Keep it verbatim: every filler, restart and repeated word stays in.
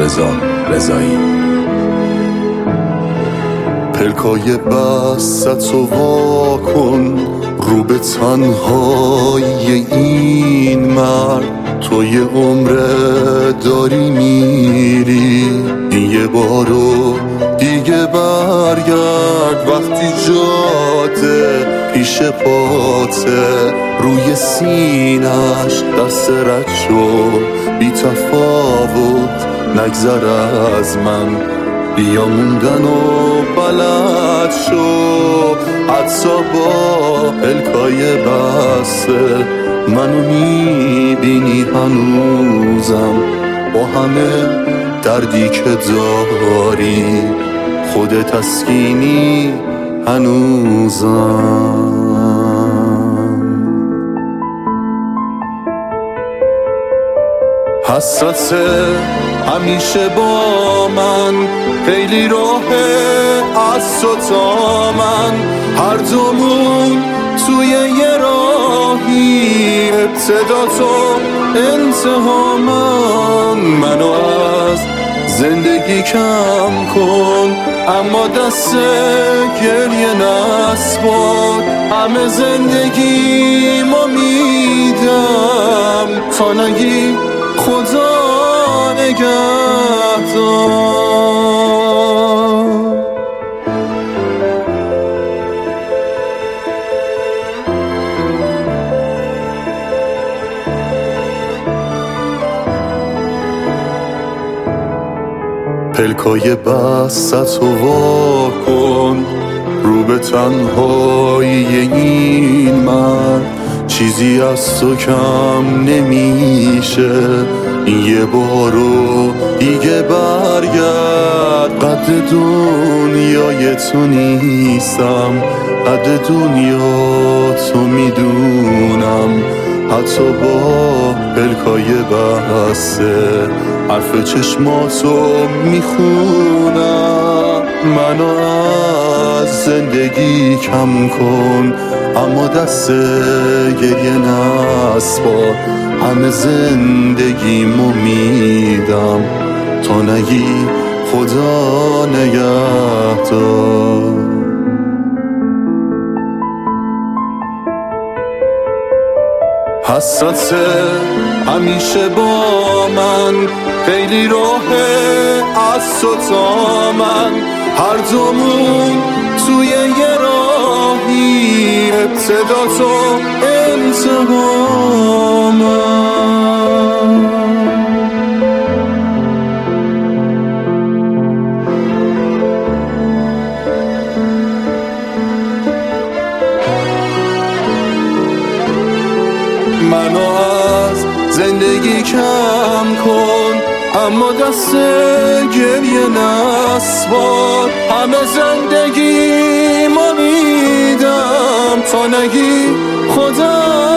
رضا رضایی. پلکای بستو وا کن رو به تنهایی این مرد، تو یه عمره داری میری، این یه بارو دیگه برگرد. وقتی جاده پیش پاته روی سینش دست رد شو، بی تفاوت نگذر از من، بیا موندن و بلد شو. حتی با پلکای بسته منو میبینی هنوزم، با همه دردی که داری خودت تسکینی هنوزم. حسرت همیشه با من، خیلی راهه از تو تا من، هر دومون توی یه راهی، ابتدا تو انتها من. منو از زندگی کم کن اما دست گریه نسپار، همه زندگی ما میدم تا نگی خدا نگهدار. پلکای بستو وا کن رو به تنهایی این مرد، چیزی از تو کم نمیشه، این یه بارو دیگه برگرد. قد دنیای تو نیستم، قد دنیا تو میدونم، حتی با پلکای بسته حرف چشماتو میخونم. منو از زندگی کم کن اما دست گریه نسپار، همه زندگیمو میدم تا نگی خدا نگهدار. حسرت همیشه با من، خیلی راهه از تو تا من، هر دومون توی یه راهی، ابتدا تو انتها من. منو از زندگی کم کن اما دست گریه نسپار، همه زندگی ما میدم تا نگی خدا